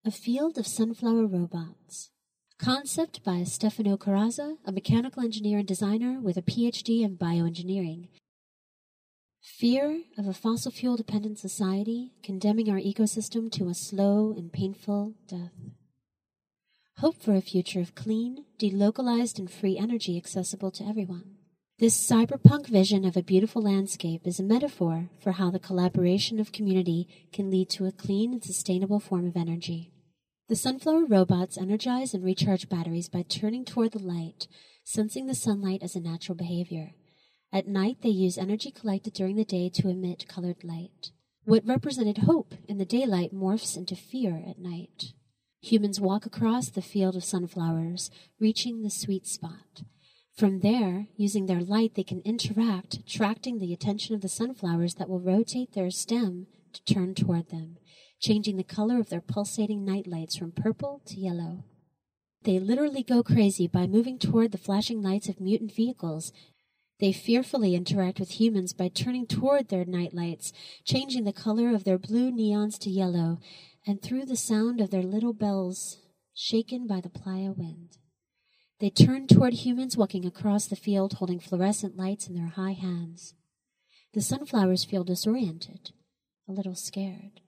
A Field of Sunflower Robots. Concept by Stefano Carrazza, a mechanical engineer and designer with a PhD in bioengineering. Fear of a fossil fuel-dependent society, condemning our ecosystem to a slow and painful death. Hope for a future of clean, delocalized, and free energy accessible to everyone. This cyberpunk vision of a beautiful landscape is a metaphor for how the collaboration of community can lead to a clean and sustainable form of energy. The sunflower robots energize and recharge batteries by turning toward the light, sensing the sunlight as a natural behavior. At night, they use energy collected during the day to emit colored light. What represented hope in the daylight morphs into fear at night. Humans walk across the field of sunflowers, reaching the sweet spot. From there, using their light, they can interact, attracting the attention of the sunflowers that will rotate their stem to turn toward them, changing the color of their pulsating night lights from purple to yellow. They literally go crazy by moving toward the flashing lights of mutant vehicles. They fearfully interact with humans by turning toward their night lights, changing the color of their blue neons to yellow, and through the sound of their little bells, shaken by the playa wind. They turn toward humans walking across the field holding fluorescent lights in their high hands. The sunflowers feel disoriented, a little scared.